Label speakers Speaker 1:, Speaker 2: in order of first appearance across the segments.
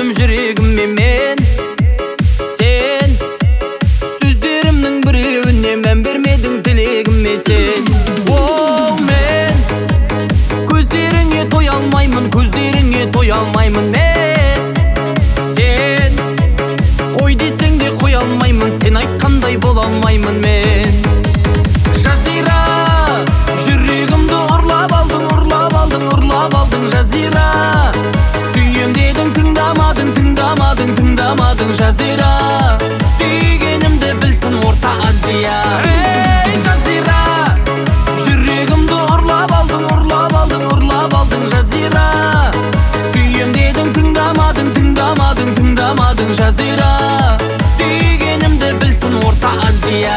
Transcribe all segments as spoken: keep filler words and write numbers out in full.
Speaker 1: алдым жүрегімме мен. Сен сөздерімнің біреуіне мән бермедің, тілегіме сен. Оу, мен көздеріңе той алмаймын, көздеріңе той алмаймын мен. Сен қой десең де қой алмаймын, сен айтқандай бола алмаймын мен. Жазира, жүрегімді ұрлап алдың, ұрлап алдың, ұрлап алдың. Жазира, сүйем дедің, тыңдамадың, тыңдамадың, тыңдамадың. Жазира, сүйгенімді білсін Орта Азия. Ей, Жазира, жүрегімді ұрлап алдың, ұрлап алдың, ұрлап алдың. Жазира, сүйем дедің, тыңдамадың, тыңдамадың, тыңдамадың. Жазира, сүйгенімді білсін Орта Азия.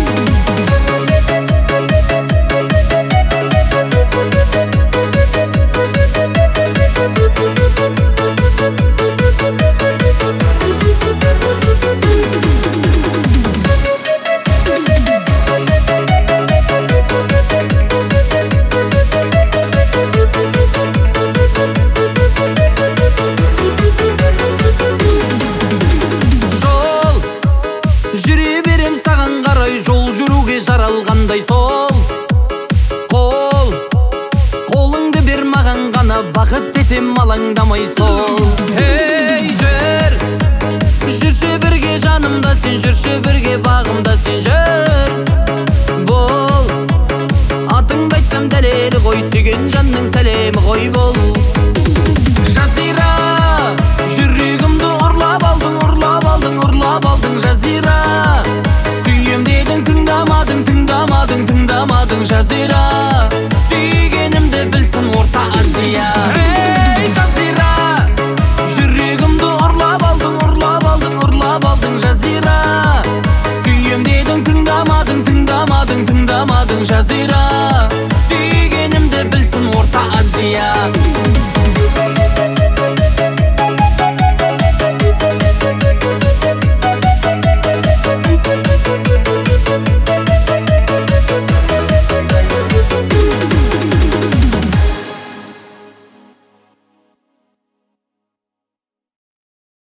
Speaker 1: Жүре берем саған қарай, жол жүруге жаралғандай сол қол. Қолыңды бер маған ғана, бақыт етем алаңдамай сол. Ей, жүр, жүрші бірге жанымда, сен жүрші бірге бағымда.